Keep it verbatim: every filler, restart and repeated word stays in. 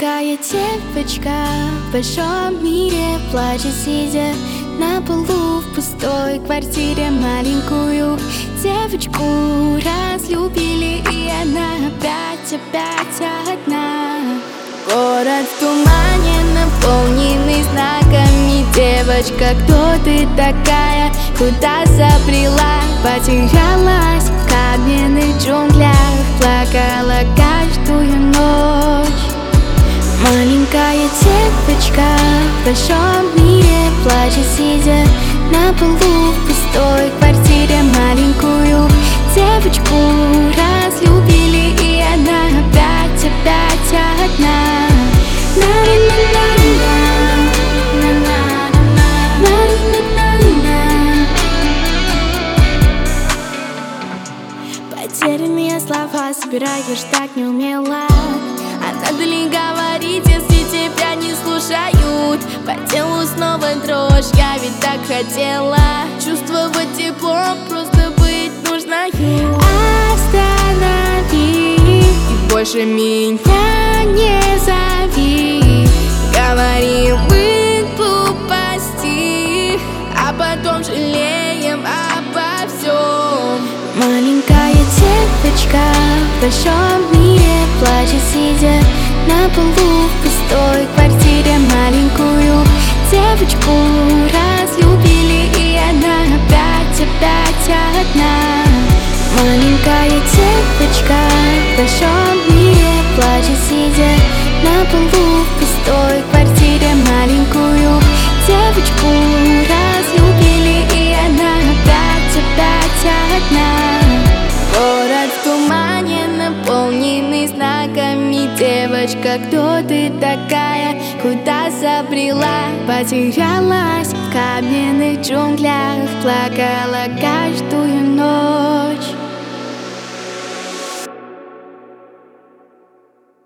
Маленькая девочка в большом мире плачет, сидя на полу в пустой квартире. Маленькую девочку разлюбили, и она опять, опять одна. Город в тумане, наполненный знаками. Девочка, кто ты такая? Куда забрела? Потерялась в каменных джунглях, плакала каждую ночь. Маленькая девочка в большом мире плачет, сидя на полу в пустой квартире. Маленькую девочку разлюбили, и она опять, опять одна. Потерянные слова собираешь так неумело, а надо ли говорить, если тебя не слушают? По телу снова дрожь, я ведь так хотела чувствовать тепло, просто быть нужною. Останови и больше меня не зови. Говорим мы глупости, а потом жалеем обо всем. Маленькая девочка в большом мире плачет, сидя на полу в пустой квартире. Маленькую девочку разлюбили, и она опять, опять одна. Маленькая девочка в большом мире плачет, сидя на полу в пустой квартире. Маленькую девочку разлюбили, и она опять, опять одна. Город в тумане, наполненный знаками. Девочка, кто ты такая? Куда забрела? Потерялась в каменных джунглях, плакала каждую